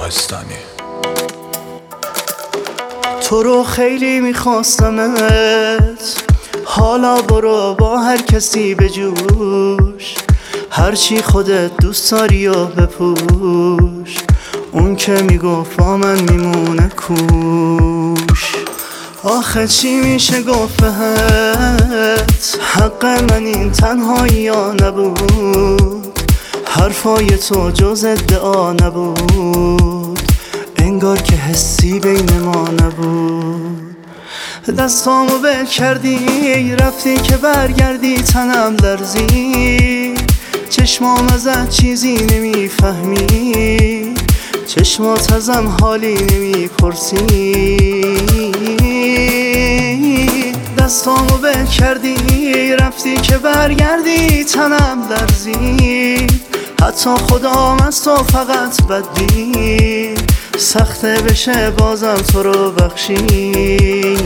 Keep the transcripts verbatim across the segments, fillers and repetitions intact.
داغستانی. تو رو خیلی میخواستمت، حالا برو با هر کسی بجوش، هرچی خودت دوست داری و بپوش، اون که میگفت با من میمونه کوش. آخه چی میشه گفت بهت، حق من این تنهایی یا نبود، حرفای تو جز ادعا نبود، انگار که حسی بین ما نبود. دستامو ول کردی رفتی که برگردی، تنم لرزی، چشمام ازت چیزی نمیفهمی، چشمات ازم حالی نمیپرسی. دستامو ول کردی رفتی که برگردی، تنم لرزی، حتی خدام از تو فقط بدی، سخته بشه بازم تو رو بخشی.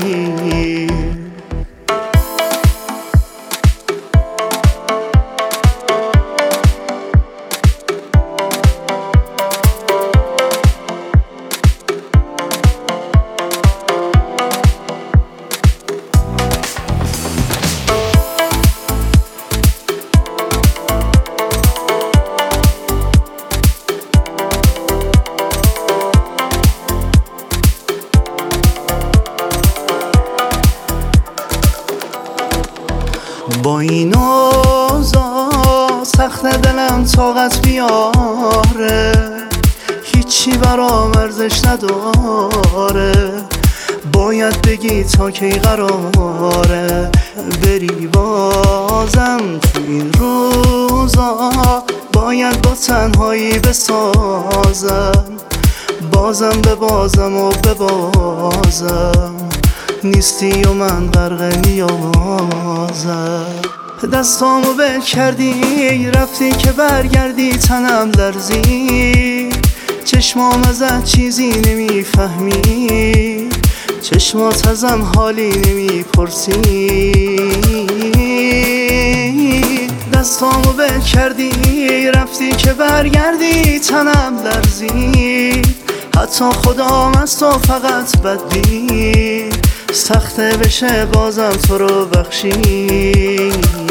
با این اوضاع سخت دلم طاقت بیاره، هیچی برام ارزش نداره، باید بگی تا کی قراره بری بازم تو این روزا، باید با تنهایی بسازم، بازم ببازم و ببازم، نیستی و من غرق نیازم. دستامو ول کردی رفتی که برگردی، تنم لرزی، چشمام ازت چیزی نمیفهمی، چشمات ازم حالی نمیپرسی. دستامو ول کردی رفتی که برگردی، تنم لرزی، حتی خدام از تو فقط بدی، سخته بشه بازم تو رو بخشی.